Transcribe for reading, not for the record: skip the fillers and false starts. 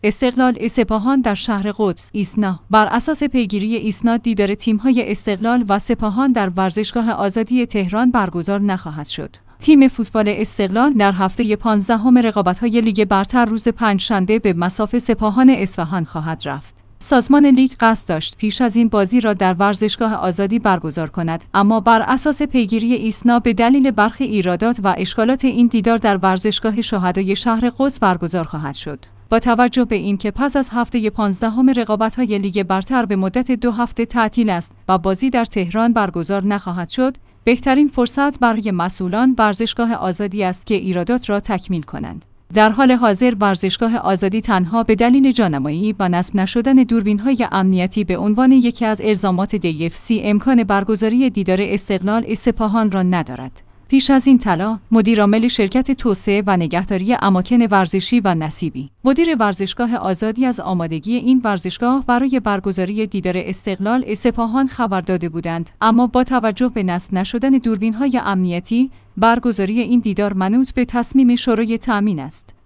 استقلال سپاهان در شهر قدس ایسنا. بر اساس پیگیری ایسنا دیدار تیم‌های استقلال و سپاهان در ورزشگاه آزادی تهران برگزار نخواهد شد. تیم فوتبال استقلال در هفته 15 رقابت‌های لیگ برتر روز پنجشنبه به مصاف سپاهان اصفهان خواهد رفت. سازمان لیگ قصد داشت پیش از این بازی را در ورزشگاه آزادی برگزار کند، اما بر اساس پیگیری ایسنا به دلیل برخی ایرادات و اشکالات این دیدار در ورزشگاه شهدای شهر قدس برگزار خواهد شد. با توجه به اینکه پس از هفته 15 رقابت‌های لیگ برتر به مدت 2 هفته تعطیل است و بازی در تهران برگزار نخواهد شد، بهترین فرصت برای مسئولان ورزشگاه آزادی است که ایرادات را تکمیل کنند. در حال حاضر ورزشگاه آزادی تنها به دلیل جانمایی و نصب نشدن دوربین‌های امنیتی به عنوان یکی از الزامات DFC امکان برگزاری دیدار استقلال سپاهان را ندارد. پیش از این طلا، مدیرعامل شرکت توسعه و نگهداری اماکن ورزشی و نصیبی، مدیر ورزشگاه آزادی از آمادگی این ورزشگاه برای برگزاری دیدار استقلال سپاهان خبر داده بودند، اما با توجه به نصب نشدن دوربین‌های امنیتی، برگزاری این دیدار منوط به تصمیم شورای تأمین است.